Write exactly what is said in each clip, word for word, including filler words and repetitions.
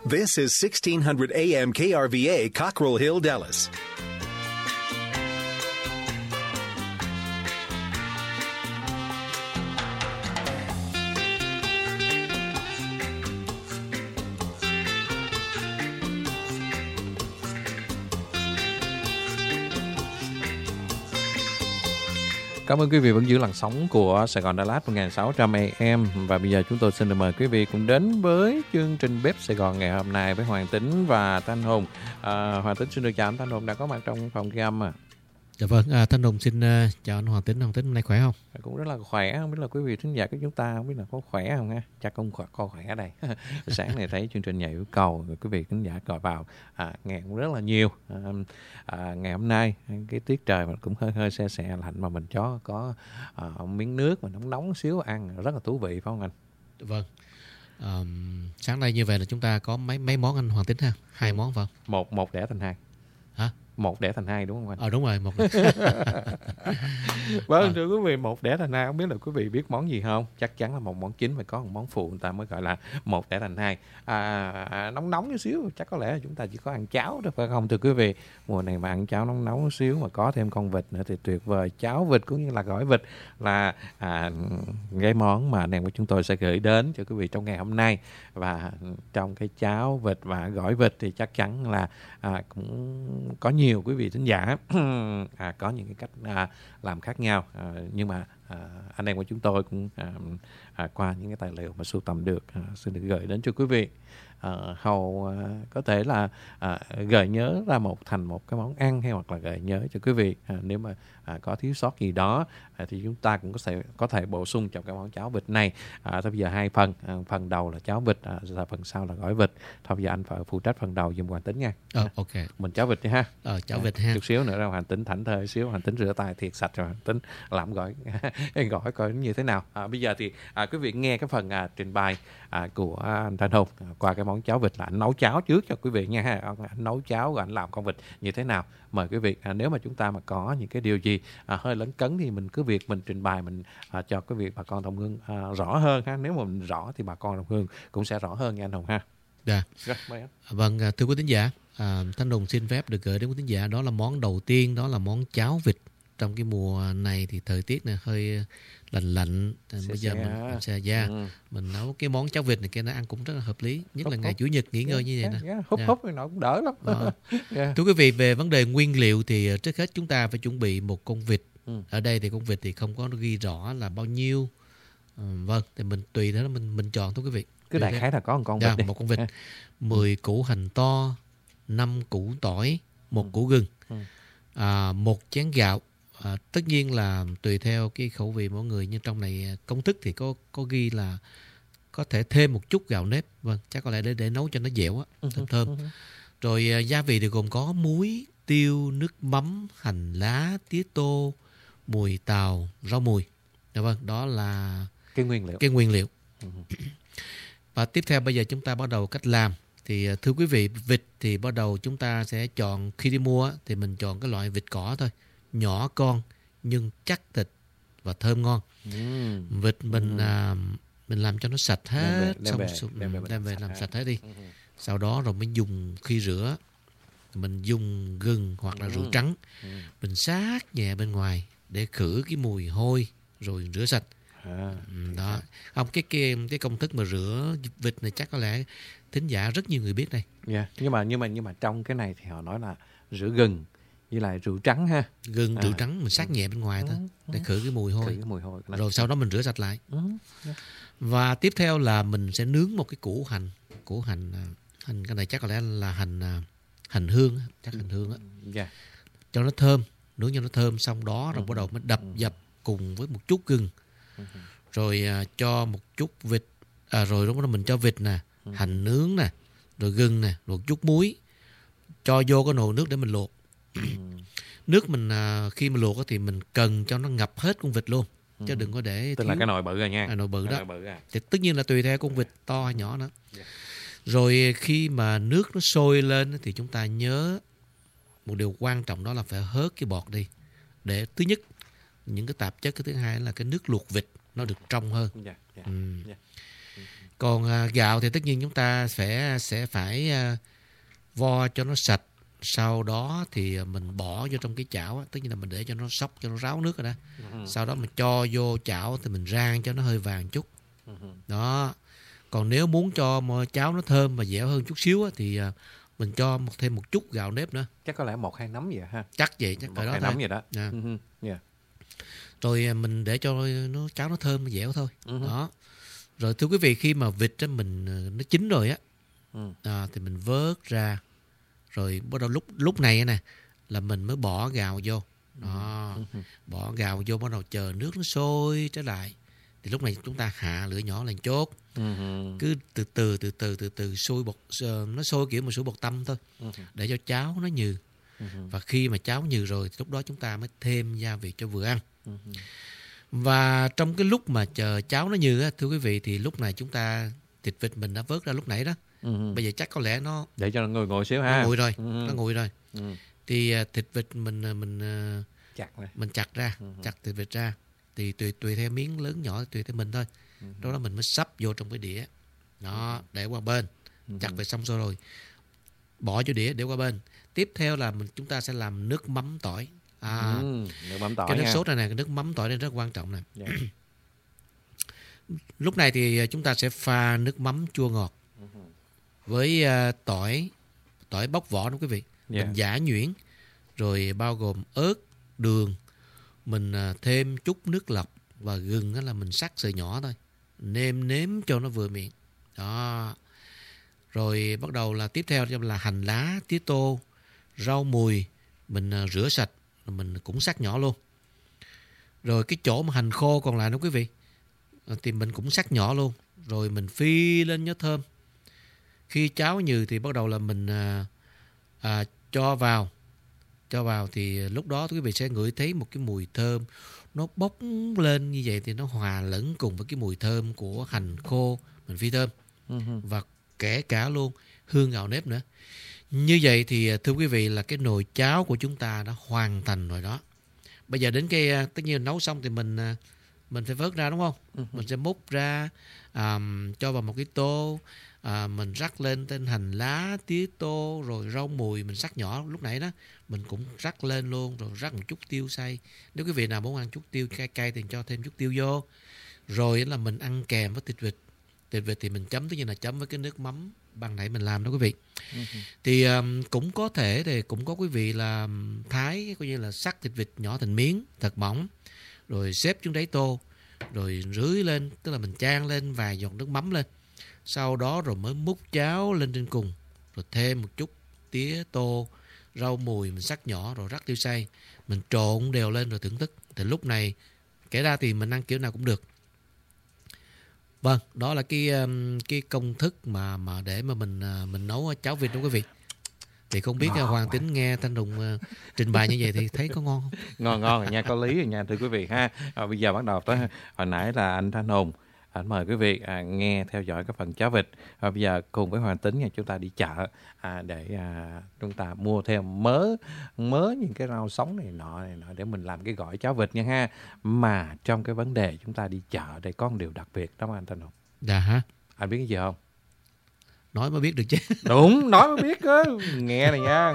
This is sixteen hundred A M K R V A, Cockrell Hill, Dallas. Cảm ơn quý vị vẫn giữ làn sóng của Sài Gòn Đà Lạt một nghìn sáu trăm A M. Và bây giờ chúng tôi xin được mời quý vị cùng đến với chương trình Bếp Sài Gòn ngày hôm nay với Hoàng Tính và Thanh Hùng. À, Hoàng Tính xin được chào anh Thanh Hùng đã có mặt trong phòng ghi âm. À. Dạ vâng, à, Thanh Hùng xin uh, chào anh Hoàng Tính. Hoàng Tính hôm nay khỏe không? Cũng rất là khỏe, không biết là quý vị thính giả của chúng ta không biết là có khỏe không ha? Chắc cũng khỏe, có khỏe ở đây. Sáng này thấy chương trình Nhà Yêu Cầu, rồi quý vị thính giả gọi vào à, nghe cũng rất là nhiều. À, à, ngày hôm nay cái tiết trời mà cũng hơi hơi se se lạnh mà mình cho có à, miếng nước mà nóng nóng xíu ăn rất là thú vị phải không anh? Vâng. Um, sáng nay như vậy là chúng ta có mấy mấy món anh Hoàng Tính ha? Hai món phải không? Một một đẻ thành hai. Hả? Một đẻ thành hai đúng không anh? Ờ đúng rồi, một. Vâng, thưa quý vị, một đẻ thành hai, không biết là quý vị biết món gì không? Chắc chắn là một món chính phải có một món phụ người ta mới gọi là một đẻ thành hai. À, à, nóng nóng chút xíu, chắc có lẽ là chúng ta chỉ có ăn cháo thôi phải không thưa quý vị? Mùa này mà ăn cháo nóng nóng chút xíu mà có thêm con vịt nữa thì tuyệt vời. Cháo vịt cũng như là gỏi vịt là à, cái món mà anh em của chúng tôi sẽ gửi đến cho quý vị trong ngày hôm nay. Và trong cái cháo vịt và gỏi vịt thì chắc chắn là à, cũng có nhiều nhiều quý vị thính giả à, có những cái cách à, làm khác nhau à, nhưng mà à, anh em của chúng tôi cũng à, à, qua những cái tài liệu mà sưu tầm được à, xin được gửi đến cho quý vị. À, hầu à, có thể là à, gợi nhớ ra một thành một cái món ăn hay hoặc là gợi nhớ cho quý vị à, nếu mà à, có thiếu sót gì đó à, thì chúng ta cũng có thể có thể bổ sung trong cái món cháo vịt này. À, thôi bây giờ hai phần à, phần đầu là cháo vịt à, và phần sau là gỏi vịt. Thôi bây giờ anh phải phụ trách phần đầu giùm Hoàng Tính nha. Ờ, ok. Mình cháo vịt đi ha. Ờ, cháo vịt ha. Chút xíu nữa ra Hoàng Tính thảnh thơi xíu, Hoàng Tính rửa tay thiệt sạch rồi Hoàng Tính làm gỏi gỏi coi như thế nào. À, bây giờ thì à, quý vị nghe cái phần à, trình bày à, của anh Thanh Hùng à, qua cái món cháo vịt là anh nấu cháo trước cho quý vị nha ha. Anh nấu cháo rồi anh làm con vịt như thế nào. Mời quý vị à, nếu mà chúng ta mà có những cái điều gì à, hơi lấn cấn thì mình cứ việc mình trình bày mình à, cho quý vị bà con đồng hương à, rõ hơn ha. Nếu mà mình rõ thì bà con đồng hương cũng sẽ rõ hơn nha anh Hùng ha. Dạ. Rồi, mời anh. Vâng, thưa quý thính giả, à, Thanh Hùng xin phép được gửi đến quý thính giả đó là món đầu tiên, đó là món cháo vịt. Trong cái mùa này thì thời tiết này hơi lạnh lạnh, bây xe giờ xe. mình xe da ừ. mình nấu cái món cháo vịt này kia nó ăn cũng rất là hợp lý, nhất húp, là ngày húp. Chủ nhật nghỉ ngơi yeah, như vậy yeah, nè. Yeah. Húp yeah. húp thì nó cũng đỡ lắm. Ờ. yeah. Thưa quý vị, về vấn đề nguyên liệu thì trước hết chúng ta phải chuẩn bị một con vịt. Ừ. Ở đây thì con vịt thì không có ghi rõ là bao nhiêu. Ừ, vâng, thì mình tùy đó mình mình chọn thôi quý vị. Cứ đại khái là có một con dạ, vịt đi. Một con vịt, mười củ hành to, năm củ tỏi, một ừ. củ gừng, ừ. à, một chén gạo. À, tất nhiên là tùy theo cái khẩu vị mỗi người, nhưng trong này công thức thì có có ghi là có thể thêm một chút gạo nếp, vâng, chắc có lẽ để để nấu cho nó dẻo á, thơm thơm. Rồi à, gia vị thì gồm có muối, tiêu, nước mắm, hành lá, tía tô, mùi tàu, rau mùi. Dạ vâng, đó là cái nguyên liệu. Cái nguyên liệu. Và tiếp theo bây giờ chúng ta bắt đầu cách làm. Thì thưa quý vị, vịt thì bắt đầu chúng ta sẽ chọn, khi đi mua thì mình chọn cái loại vịt cỏ thôi, nhỏ con nhưng chắc thịt và thơm ngon. Ừ. Vịt mình ừ. à, mình làm cho nó sạch hết, đem về, xong đem về, đem về, đem về làm sạch hết đi. Ừ. Sau đó rồi mới dùng, khi rửa mình dùng gừng hoặc là ừ. rượu trắng, ừ. mình sát nhẹ bên ngoài để khử cái mùi hôi rồi rửa sạch. À, đó không cái cái cái công thức mà rửa vịt này chắc có lẽ thính giả rất nhiều người biết đây. Yeah. nhưng mà nhưng mà nhưng mà trong cái này thì họ nói là rửa gừng với lại rượu trắng ha. Gừng à. rượu trắng mình sát nhẹ bên ngoài thôi ừ. để khử cái mùi hôi, khử cái mùi hôi rồi sau đó mình rửa sạch lại. ừ. yeah. Và tiếp theo là mình sẽ nướng một cái củ hành củ hành hành cái này chắc có lẽ là hành hành hương, chắc hành hương á, yeah. cho nó thơm, nướng cho nó thơm, xong đó rồi ừ. bắt đầu mới đập dập cùng với một chút gừng. Rồi à, cho một chút vịt, à, rồi lúc đó mình cho vịt nè, ừ. hành nướng nè, rồi gừng nè, rồi chút muối, cho vô cái nồi nước để mình luộc. Ừ. Nước mình à, khi mà luộc thì mình cần cho nó ngập hết con vịt luôn, ừ. chứ đừng có để tức thiếu. là cái nồi bự rồi nha. À, nồi bự cái đó. Nồi bự à. Thì tất nhiên là tùy theo con vịt to hay nhỏ nữa. Yeah. Rồi khi mà nước nó sôi lên thì chúng ta nhớ một điều quan trọng, đó là phải hớt cái bọt đi, để thứ nhất những cái tạp chất, cái thứ hai là cái nước luộc vịt nó được trong hơn. Yeah, yeah, ừ. yeah. Còn à, gạo thì tất nhiên chúng ta sẽ sẽ phải à, vo cho nó sạch, sau đó thì mình bỏ vô trong cái chảo, tất nhiên là mình để cho nó sóc, cho nó ráo nước rồi đó. Ừ. Sau đó mình cho vô chảo thì mình rang cho nó hơi vàng chút. Ừ. Đó. Còn nếu muốn cho cháo nó thơm và dẻo hơn chút xíu á, thì mình cho một, thêm một chút gạo nếp nữa. Chắc có lẽ một hai nắm vậy ha. Chắc vậy, chắc một hai nắm vậy đó. Yeah. Uh-huh. Yeah. Rồi mình để cho nó cháo nó thơm nó dẻo thôi. Uh-huh. Đó. Rồi thưa quý vị, khi mà vịt á mình nó chín rồi á, uh. à, thì mình vớt ra. Rồi bắt đầu lúc lúc này nè là mình mới bỏ gạo vô. Đó. Uh-huh. Bỏ gạo vô, bắt đầu chờ nước nó sôi trở lại. Thì lúc này chúng ta hạ lửa nhỏ lên chốt. Uh-huh. Cứ từ từ từ từ từ từ sôi bột, nó sôi kiểu mà sôi bột tăm thôi. Uh-huh. Để cho cháo nó nhừ. Uh-huh. Và khi mà cháo nhừ rồi thì lúc đó chúng ta mới thêm gia vị cho vừa ăn. Uh-huh. Và trong cái lúc mà chờ cháo nó nhừ á, thưa quý vị, thì lúc này chúng ta thịt vịt mình đã vớt ra lúc nãy đó. Uh-huh. Bây giờ chắc có lẽ nó để cho nó ngồi ngồi xíu ha. Nó nguội rồi, uh-huh. nó nguội rồi. Uh-huh. Thì thịt vịt mình mình chặt này. mình chặt ra, uh-huh. chặt thịt vịt ra. Thì tùy tùy theo miếng lớn nhỏ tùy theo mình thôi. Uh-huh. Đó là mình mới sắp vô trong cái đĩa. Đó, để qua bên. Uh-huh. Chặt về xong rồi rồi bỏ vô đĩa để qua bên. Tiếp theo là mình chúng ta sẽ làm nước mắm tỏi. À, uh-huh. Nước mắm tỏi. Cái nước nha. sốt này nè, cái nước mắm tỏi này rất quan trọng nè. Yeah. Lúc này thì chúng ta sẽ pha nước mắm chua ngọt uh-huh. với uh, tỏi tỏi bóc vỏ đó quý vị. Yeah. Mình giã nhuyễn, rồi bao gồm ớt, đường, mình uh, thêm chút nước lọc và gừng đó là mình sắc sợi nhỏ thôi, nêm nếm cho nó vừa miệng. Đó. Rồi bắt đầu là tiếp theo là hành lá, tía tô, rau mùi, mình uh, rửa sạch, mình cũng sắc nhỏ luôn. Rồi cái chỗ mà hành khô còn lại đó quý vị, thì mình cũng sắc nhỏ luôn. Rồi mình phi lên nhớ thơm. Khi cháo nhừ thì bắt đầu là mình à, à, cho vào. Cho vào thì lúc đó quý vị sẽ ngửi thấy một cái mùi thơm. Nó bốc lên như vậy thì nó hòa lẫn cùng với cái mùi thơm của hành khô mình phi thơm. Uh-huh. Và kể cả luôn hương gạo nếp nữa. Như vậy thì thưa quý vị là cái nồi cháo của chúng ta đã hoàn thành rồi đó. Bây giờ đến cái tất nhiên nấu xong thì mình mình phải vớt ra đúng không? Uh-huh. Mình sẽ múc ra, à, cho vào một cái tô, à, mình rắc lên tên hành lá, tía tô, rồi rau mùi mình sắc nhỏ lúc nãy đó, mình cũng rắc lên luôn, rồi rắc một chút tiêu xay. Nếu quý vị nào muốn ăn chút tiêu cay cay thì cho thêm chút tiêu vô. Rồi là mình ăn kèm với thịt vịt. Thịt vịt thì mình chấm, tất nhiên là chấm với cái nước mắm ban nãy mình làm đó quý vị. Uh-huh. Thì um, cũng có thể thì cũng có quý vị là thái, coi như là sắc thịt vịt nhỏ thành miếng thật mỏng, rồi xếp xuống đáy tô, rồi rưới lên, tức là mình chan lên vài giọt nước mắm lên. Sau đó rồi mới múc cháo lên trên cùng, rồi thêm một chút tía tô, rau mùi mình sắc nhỏ, rồi rắc tiêu xay, mình trộn đều lên rồi thưởng thức. Thì lúc này kể ra thì mình ăn kiểu nào cũng được. Vâng, đó là cái cái công thức mà mà để mà mình mình nấu cháo vịt đó quý vị. Thì không biết ngon Hoàng Tính nghe Thanh Hùng uh, trình bày như vậy thì thấy có ngon không? Ngon ngon rồi nha, có lý rồi nha thưa quý vị ha. À, bây giờ bắt đầu tới hồi nãy là anh Thanh Hùng, anh mời quý vị à, nghe theo dõi cái phần cháo vịt. À, bây giờ cùng với Hoàng Tính nha, chúng ta đi chợ à, để à, chúng ta mua theo mớ mớ những cái rau sống này nọ này nọ để mình làm cái gỏi cháo vịt nha ha. Mà trong cái vấn đề chúng ta đi chợ đây có một điều đặc biệt đó mà anh Thanh Hùng. Dạ hả? Anh biết cái gì không? Nói mới biết được chứ. Đúng, nói mới biết á. Nghe này nha.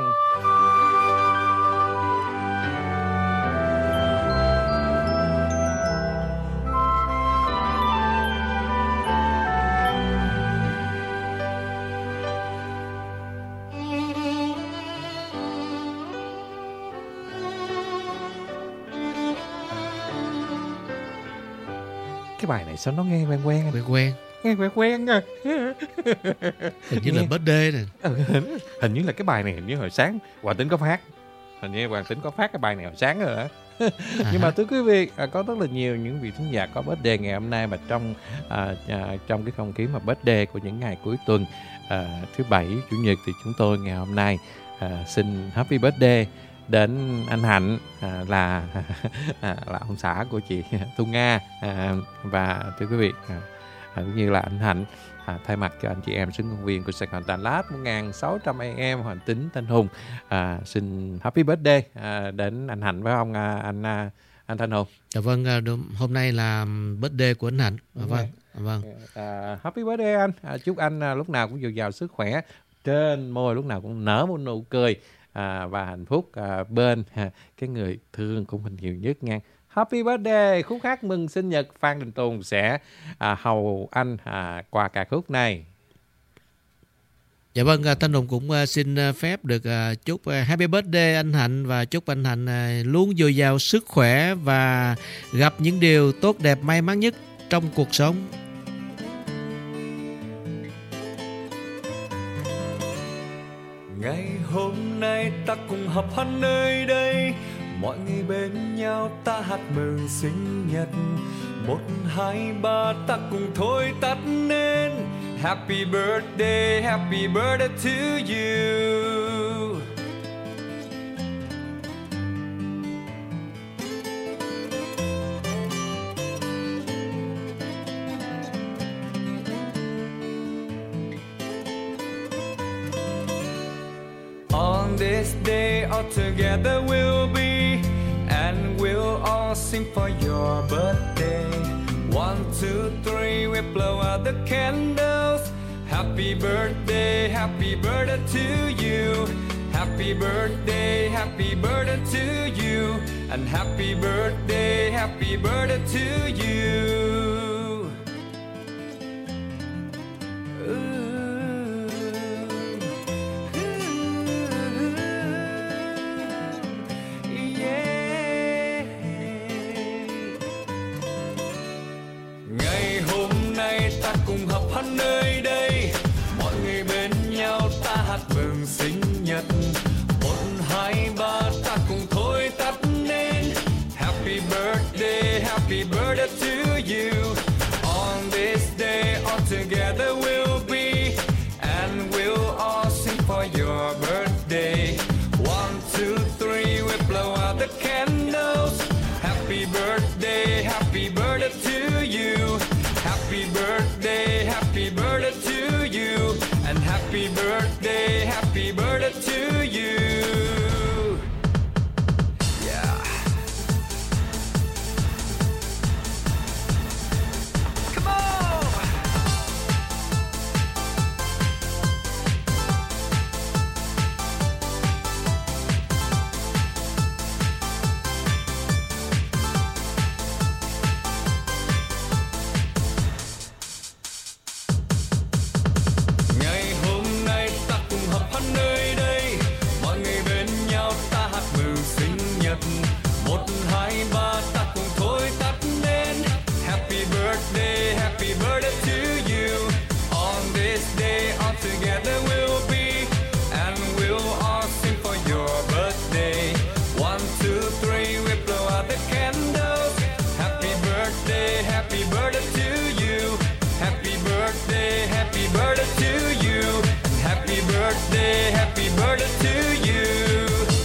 Cái bài này sao nó nghe quen quen quen quen nghe quen quen nha. Hình như nghe... là birthday nè. Ừ, hình, hình như là cái bài này hình như hồi sáng Hoàng Tính có phát. Hình như Hoàng Tính có phát cái bài này hồi sáng rồi hả? À. Nhưng mà thưa quý vị, có rất là nhiều những vị thính giả có birthday ngày hôm nay, mà trong à, à, trong cái không khí mà birthday của những ngày cuối tuần à, thứ bảy chủ nhật thì chúng tôi ngày hôm nay à, xin happy birthday đến anh Hạnh, à, là à, là ông xã của chị Thu Nga, à, và thưa quý vị à, à, cũng như là anh Hạnh à, thay mặt cho anh chị em xứng công viên của Sài Gòn Tàn Lát một nghìn sáu trăm a em Hoàng Tính Thanh Hùng à, xin happy birthday à, đến anh Hạnh với ông à, anh à, anh Thanh Hùng? Dạ vâng, à, đúng, hôm nay là birthday của anh Hạnh. À, vâng, à, vâng. À, happy birthday anh. À, chúc anh à, lúc nào cũng dồi dào sức khỏe, trên môi lúc nào cũng nở một nụ cười à, và hạnh phúc à, bên à, cái người thương của mình nhiều nhất nha. Happy birthday, khúc hát mừng sinh nhật Phan Đình Tùng sẽ à, hầu anh à, qua ca khúc này. Dạ vâng, Thanh Hùng cũng xin phép được chúc happy birthday anh Hạnh và chúc anh Hạnh luôn dồi dào sức khỏe và gặp những điều tốt đẹp may mắn nhất trong cuộc sống. Ngày hôm nay ta cùng họp hắn nơi đây, mọi người bên nhau ta hát mừng sinh nhật. Một hai ba ta cùng thôi tắt nên Happy birthday, happy birthday to you. On this day all together we'll be, and we'll all sing for your birthday. One, two, three, we blow out the candles. Happy birthday, happy birthday to you. Happy birthday, happy birthday to you. And happy birthday, happy birthday to you. Cùng họp hắn nơi đây, mọi người bên nhau ta hát mừng sinh nhật. Một hai ba ta cùng thôi tắt nên Happy birthday, happy birthday to you. On this day all together we'll be, and we'll all sing for your birthday. One, two, three, we blow out the candles. Happy birthday, happy birthday to you. Happy birthday, happy birthday to you. And happy birthday, happy birthday to you. Yeah. Come on. Một hai ba ta cùng thôi tắt nên Happy birthday, happy birthday to you. On this day all together we'll be, and we'll all sing for your birthday. One, two, three, we blow out the candles. Happy birthday, happy birthday to you. Happy birthday, happy birthday to you. And happy birthday, happy birthday to you.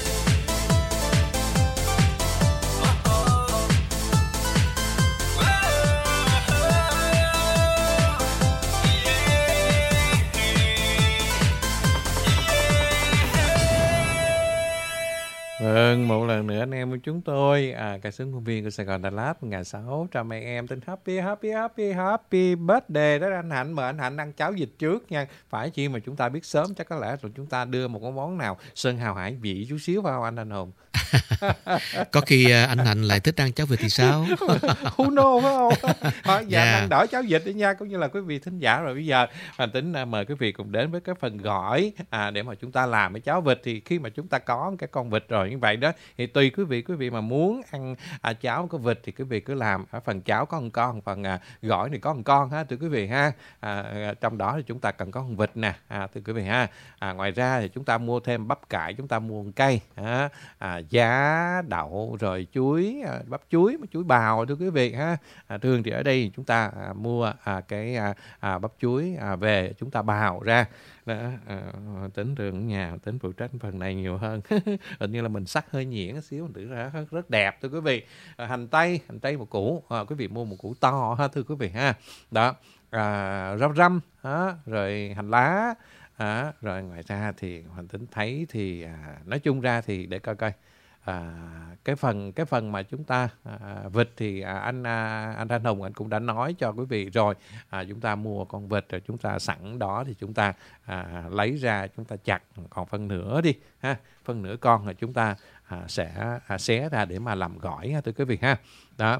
Vâng, một lần nữa anh em của chúng tôi, à, ca sĩ công viên của Sài Gòn Đà Lạt một nghìn sáu trăm a em tên Happy Happy Happy Happy Birthday đó anh Hạnh. Mời anh Hạnh ăn cháo vịt trước nha. Phải chi mà chúng ta biết sớm chắc có lẽ rồi chúng ta đưa một cái món nào sơn hào hải vị chút xíu vào anh Anh Hùng. Có khi anh Hạnh lại thích ăn cháo vịt thì sao? Who know phải không? Thôi, dạ Yeah. ăn đỡ cháo vịt đi nha, cũng như là quý vị thính giả. Rồi bây giờ Hoàng Tính à, mời quý vị cùng đến với cái phần gỏi à, để mà chúng ta làm cái cháo vịt. Thì khi mà chúng ta có cái con vịt rồi như vậy đó, thì tùy quý vị quý vị mà muốn ăn à, cháo có vịt thì quý vị cứ làm ở phần cháo có một con, phần à, gỏi thì có một con ha, thưa quý vị ha. À, trong đó thì chúng ta cần có con vịt nè, à, thưa quý vị ha. À, ngoài ra thì chúng ta mua thêm bắp cải, chúng ta mua một cây, à, à, giá, đậu rồi chuối, à, bắp chuối, chuối bào thưa quý vị ha. À, thường thì ở đây chúng ta à, mua à, cái à, à, bắp chuối à, về chúng ta bào ra. Đó, à, Tính thường ở nhà Tính phụ trách phần này nhiều hơn. Hình như là mình sắc hơi nhuyễn xíu, mình tưởng ra rất, rất đẹp thưa quý vị. À, hành tây, hành tây một củ, à, quý vị mua một củ to ha thưa quý vị ha. Đó, à, rau răm, à, rồi hành lá. À, rồi ngoài ra thì Hoàng Tính thấy thì à, nói chung ra thì để coi coi à, cái phần cái phần mà chúng ta à, vịt thì à, anh à, anh Thanh Hùng anh cũng đã nói cho quý vị rồi. À, chúng ta mua con vịt rồi chúng ta sẵn đó thì chúng ta à, lấy ra chúng ta chặt, còn phần nửa đi ha, phần nửa con rồi chúng ta à, sẽ à, xé ra để mà làm gỏi ha, thưa quý vị ha. Đó.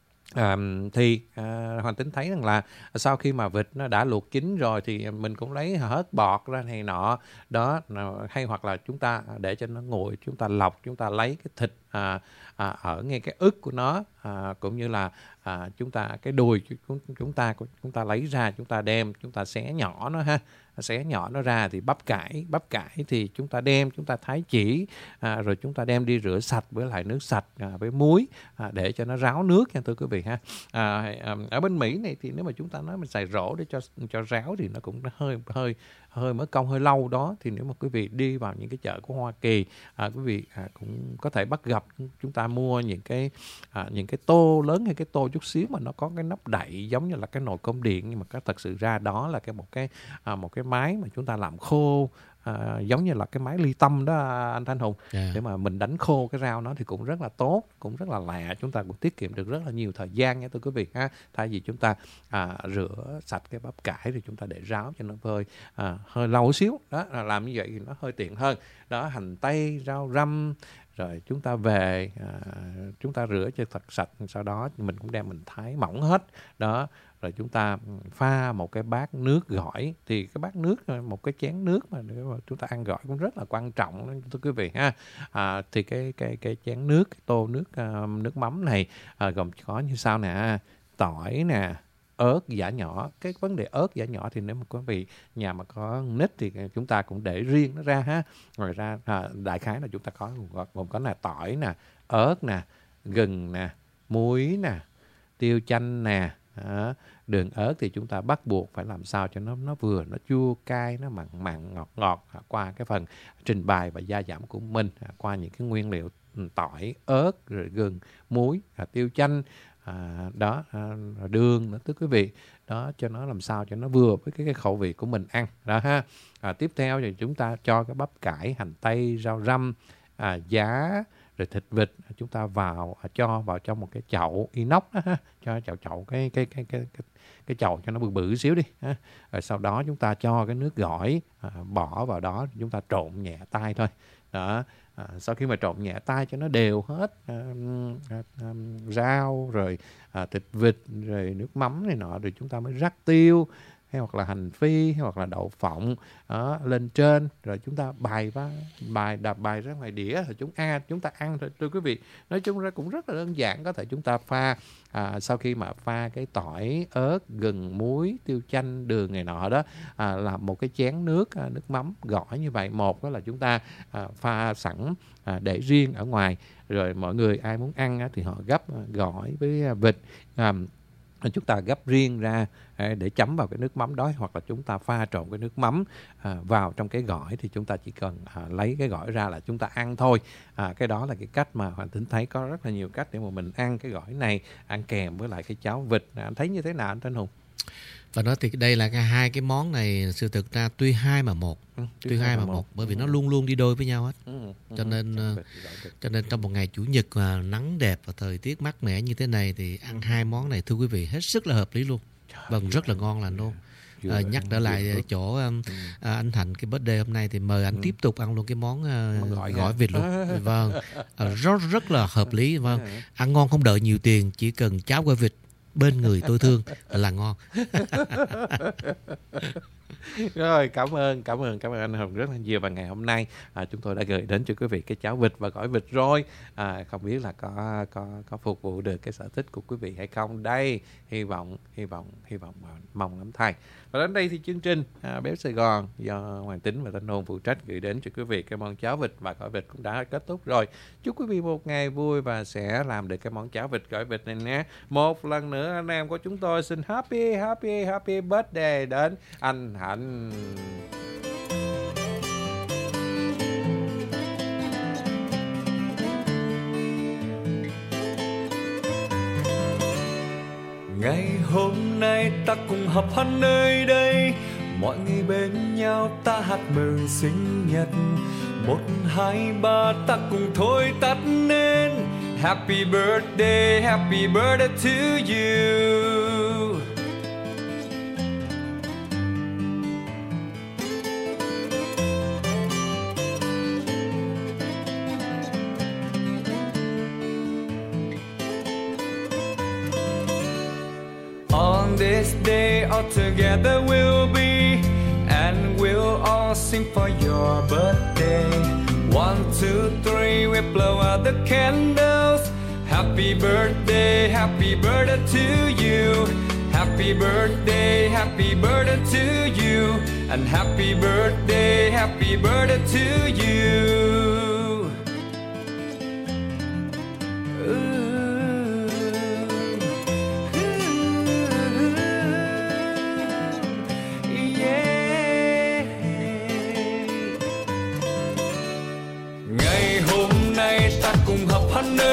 À, thì à, Hoàng Tính thấy rằng là sau khi mà vịt nó đã luộc chín rồi thì mình cũng lấy hớt bọt ra này nọ đó, hay hoặc là chúng ta để cho nó nguội, chúng ta lọc, chúng ta lấy cái thịt à, à, ở ngay cái ức của nó, à, cũng như là à, chúng ta cái đùi chúng, chúng ta chúng ta lấy ra, chúng ta đem chúng ta xé nhỏ nó ha, xé nhỏ nó ra. Thì bắp cải bắp cải thì chúng ta đem chúng ta thái chỉ, à, rồi chúng ta đem đi rửa sạch với lại nước sạch à, với muối à, để cho nó ráo nước nha thưa quý vị ha. À, ở bên Mỹ này thì nếu mà chúng ta nói mình xài rổ để cho cho ráo thì nó cũng hơi hơi hơi mất công hơi lâu đó. Thì nếu mà quý vị đi vào những cái chợ của Hoa Kỳ, à, quý vị à, cũng có thể bắt gặp chúng ta mua những cái à, những cái tô lớn hay cái tô chút xíu mà nó có cái nắp đậy giống như là cái nồi cơm điện, nhưng mà cái thật sự ra đó là cái một cái à, một cái máy mà chúng ta làm khô. À, giống như là cái máy ly tâm đó anh Thanh Hùng, yeah. Để mà mình đánh khô cái rau nó thì cũng rất là tốt, cũng rất là lẹ, chúng ta cũng tiết kiệm được rất là nhiều thời gian nha thưa quý vị ha. Thay vì chúng ta à, rửa sạch cái bắp cải thì chúng ta để ráo cho nó hơi à, hơi lâu xíu đó, làm như vậy thì nó hơi tiện hơn đó. Hành tây, rau răm, rồi chúng ta về à, chúng ta rửa cho thật sạch, sau đó mình cũng đem mình thái mỏng hết đó. Rồi chúng ta pha một cái bát nước gỏi. Thì cái bát nước, một cái chén nước mà chúng ta ăn gỏi cũng rất là quan trọng thưa quý vị ha. À, thì cái cái cái chén nước, cái tô nước uh, nước mắm này à, gồm có như sau nè: tỏi nè, ớt giã nhỏ. Cái vấn đề ớt giã nhỏ thì nếu mà quý vị nhà mà có nít thì chúng ta cũng để riêng nó ra ha. Rồi ra à, đại khái là chúng ta có gồm có là tỏi nè, ớt nè, gừng nè, muối nè, tiêu chanh nè. À, đường ớt thì chúng ta bắt buộc phải làm sao cho nó nó vừa, nó chua cay, nó mặn mặn ngọt ngọt à, qua cái phần trình bày và gia giảm của mình, à, qua những cái nguyên liệu tỏi, ớt, rồi gừng, muối, à, tiêu chanh, à, đó, à, đường nữa thưa quý vị đó, cho nó làm sao cho nó vừa với cái, cái khẩu vị của mình ăn đó ha. À, tiếp theo thì chúng ta cho cái bắp cải, hành tây, rau răm, à, giá, rồi thịt vịt chúng ta vào cho vào trong một cái chậu inox đó ha, cho chậu chậu cái cái cái cái cái, cái chậu cho nó bự bự xíu đi ha. Rồi sau đó chúng ta cho cái nước gỏi à, bỏ vào đó, chúng ta trộn nhẹ tay thôi đó. À, sau khi mà trộn nhẹ tay cho nó đều hết à, à, à, rau rồi à, thịt vịt rồi nước mắm này nọ, rồi chúng ta mới rắc tiêu hay hoặc là hành phi hay hoặc là đậu phộng đó, lên trên, rồi chúng ta bài va bài đập bài ra ngoài đĩa rồi chúng a chúng ta ăn thôi thưa quý vị. Nói chung ra cũng rất là đơn giản. Có thể chúng ta pha à, sau khi mà pha cái tỏi, ớt, gừng, muối, tiêu chanh, đường này nọ đó, à, làm một cái chén nước à, nước mắm gỏi như vậy. Một đó là chúng ta à, pha sẵn à, để riêng ở ngoài, rồi mọi người ai muốn ăn á, thì họ gấp à, gỏi với à, vịt à, chúng ta gấp riêng ra để chấm vào cái nước mắm đó, hoặc là chúng ta pha trộn cái nước mắm à, vào trong cái gỏi, thì chúng ta chỉ cần à, lấy cái gỏi ra là chúng ta ăn thôi. À, cái đó là cái cách mà Hoàng Tính thấy có rất là nhiều cách để mà mình ăn cái gỏi này, ăn kèm với lại cái cháo vịt. À, anh thấy như thế nào anh Thanh Hùng? Và nói thì đây là cái, hai cái món này sự thực ra tuy hai mà một, ừ, tuy, tuy hai mà một, một bởi vì ừ. nó luôn luôn đi đôi với nhau hết. Ừ, ừ, cho nên ừ. cho nên trong một ngày chủ nhật mà nắng đẹp và thời tiết mát mẻ như thế này thì ăn ừ. hai món này thưa quý vị hết sức là hợp lý luôn. Vâng, rất là ngon lành luôn. À, nhắc trở lại chỗ um, ừ. à, anh Thành cái birthday hôm nay thì mời anh ừ. tiếp tục ăn luôn cái món uh, gỏi, gỏi vịt luôn. Vâng, à, rất rất là hợp lý. Vâng, ăn ngon không đợi nhiều tiền, chỉ cần cháo gỏi vịt bên người tôi thương là ngon. Rồi, cảm ơn cảm ơn cảm ơn anh Hùng rất là nhiều. Và ngày hôm nay à, chúng tôi đã gửi đến cho quý vị cái cháo vịt và gỏi vịt rồi. À, không biết là có có có phục vụ được cái sở thích của quý vị hay không đây. Hy vọng hy vọng hy vọng mong lắm thay. Và đến đây thì chương trình à, Bếp Sài Gòn do Hoàng Tính và Thanh Hùng phụ trách gửi đến cho quý vị cái món cháo vịt và gỏi vịt cũng đã kết thúc rồi. Chúc quý vị một ngày vui và sẽ làm được cái món cháo vịt gỏi vịt này nhé. Một lần nữa anh em của chúng tôi xin happy happy happy birthday đến anh Hạnh. Ngày hôm nay ta cùng họp hắn nơi đây, mọi người bên nhau ta hát mừng sinh nhật. Một, hai, ba ta cùng thôi tắt nên. Happy birthday, happy birthday to you. On this day all together we'll be, and we'll all sing for your birthday. One, two, three, we blow out the candles. Happy birthday, happy birthday to you. Happy birthday, happy birthday to you. And happy birthday, happy birthday to you. Cùng hợp hát nơi